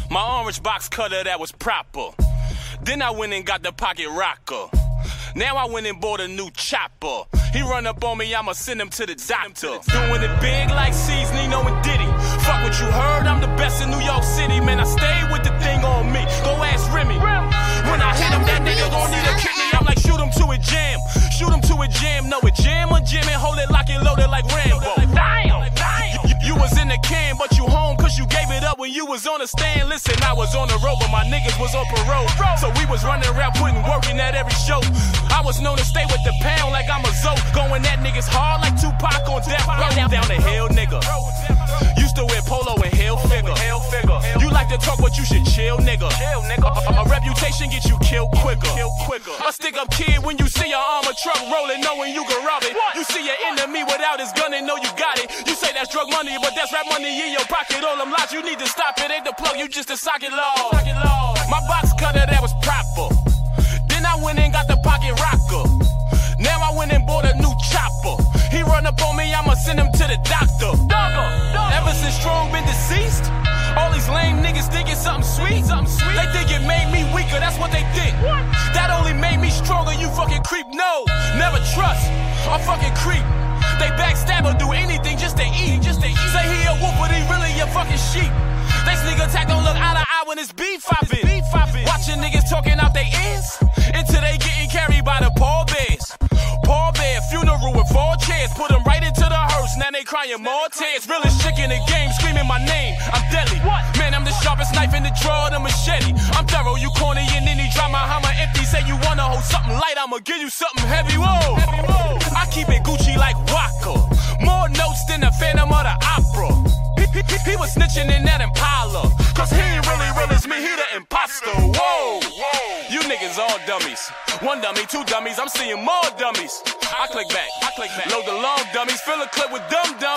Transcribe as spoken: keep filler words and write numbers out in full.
My orange box cutter that was proper. Then I went and got the pocket rocker. Now I went and bought a new chopper. He run up on me, I'ma send him to the doctor. Doing it big like C's, Nino and Diddy. Fuck what you heard, I'm the best in New York City. Man, I stayed with the thing on me. Go ask Remy. When I hit him, that nigga gon' need a kidney. I'm like, shoot him to a jam. Shoot him to a jam. No, a jam or jam and hold it, lock it, loaded like Rambo. Damn! You, you was in the can, but you home cause you gave it up when you was on the stand. Listen, I was on the road, but my niggas was on parole. So we was running around putting work in at every show. I was known to stay with the pound like I'm a Zoe. Going at niggas hard like Tupac on death row. Down, down the hill, nigga. Used to wear polo and hill figure. You like to talk, but you should chill, nigga. A, a reputation get you killed quicker. A stick-up kid when you see your armored truck rolling, knowing you can rob it. You see your enemy without his gun and know you got it. You say that's drug money, but that's rap money in your pocket. All them lies, you need to stop it. Ain't the plug, you just a socket law. My box cutter, that was proper. Then I went and got the pocket rocker. Now I went and bought a new chopper. He run up on me, I'ma send him to the doctor. Ever since Strong been deceased, all these lame niggas think it's something sweet. They think it made me weaker, that's what they think. That only made me stronger, you fucking creep. No, never trust a fucking creep. They backstab or do anything just to eat. Just to eat. Say he a wolf, but he really a fucking sheep. They sneak attack don't look eye to eye when it's beef hopping. Watching niggas talking out their ears until they getting carried by the pallbearers. Pallbear funeral with four chairs, put them right into the hearse. Now they crying more tears. Realest chick in the game, screaming my name. I'm deadly. Man, I'm the sharpest knife in the drawer, the machete. I'm thorough, you corny and any drama. Hammer empty. Say you wanna hold something light, I'ma give you something heavy. Whoa. I keep it Gucci like Waka. More notes than the Phantom of the Opera. He, he, he, he was snitching in that Impala. Cause he ain't really real as me, he the imposter. Whoa, whoa. You niggas all dummies. One dummy, two dummies, I'm seeing more dummies. I click back, I click back. Load the long dummies, fill a clip with dumb dumb.